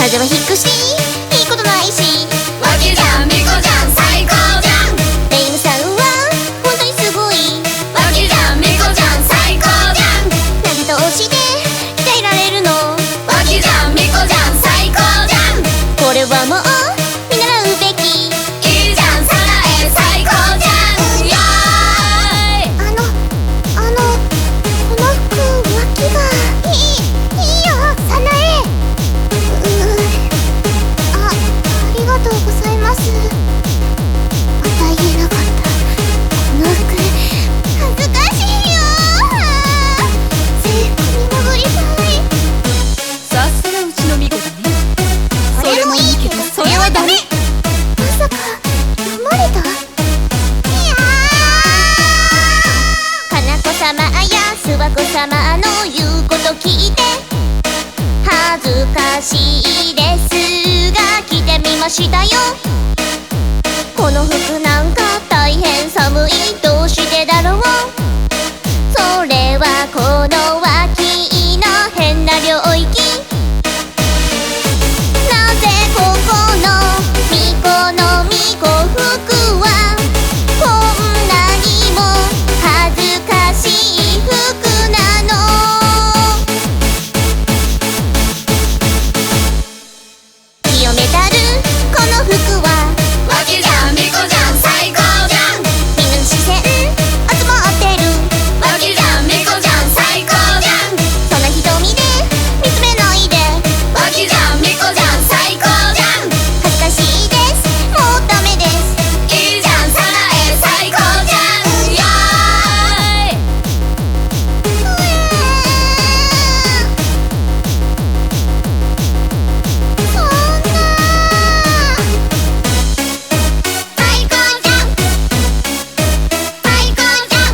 風邪はひくしいいことないし、 わけじゃんみこじゃん最高じゃん。 レイムさんは本当にすごい、 わけじゃんみこじゃん最高じゃん。 投げ通しで鍛えられるの、 わけじゃんみこじゃん最高じゃん。 これはもう見習うべき。 いいじゃんサナエ最高じゃん。イエーイ。 この服脇がいいよサナエ。ありがとうございます。また言えなかった。この服恥ずかしいよ。制服に戻りたい。 さすがうちのみこだね。 それもいいけどそれはダメ。まさか読まれた？いやー、かなこ様や諏訪子様の言うこと聞いて恥ずかしいですが着てみましたよ。この服なんか大変寒い、どうしてだろう。それはこの脇の変な領域。なぜここの巫女の巫女服はこんなにも恥ずかしい服なの。清めたるこの服はわけじゃんみこじゃん最高じゃん。 みんなの視線集まってる。 わけじゃんみこじゃん最高じゃん。 そんな瞳で見つめないで。 わけじゃんみこじゃん最高じゃん。 恥ずかしいです、もうダメです。 いいじゃんサナエ最高じゃん。イエーイ。 そんな最高じゃん、最高じゃん、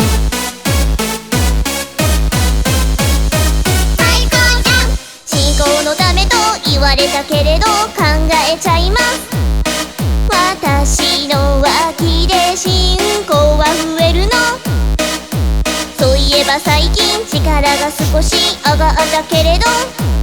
最高じゃん。信仰のためと言われたけれど考えちゃいます。私の脇で信仰は増えるの。そういえば最近力が少し上がったけれど